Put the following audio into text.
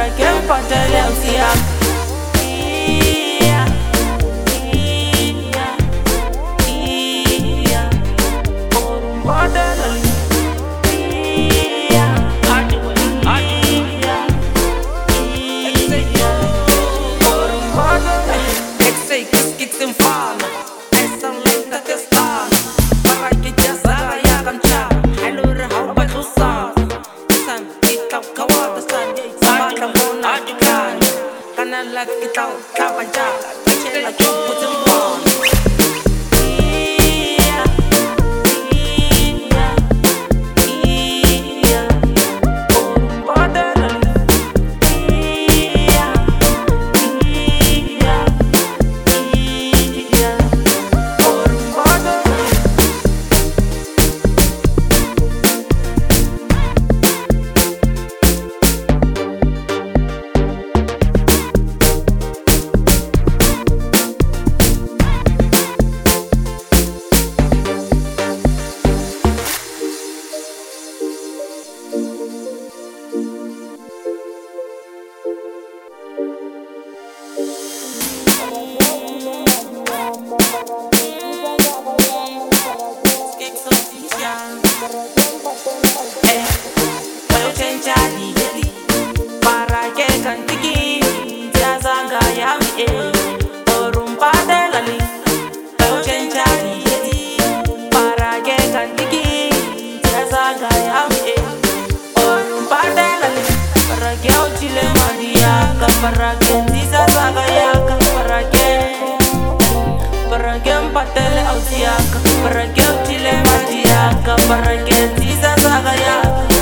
para que empatele a usiak. Like kita kapan jalan, kecil cukup sembon. Para que cantiki, ya zanga ya mi orumpa de la li. Pero chenchari, para que cantiki, ya zanga ya mi orumpa de la li. Para que ochile mariaca, para que diza zanga ya para que empatele ausiaca, para que ochile mariaca, para que diza zanga ya.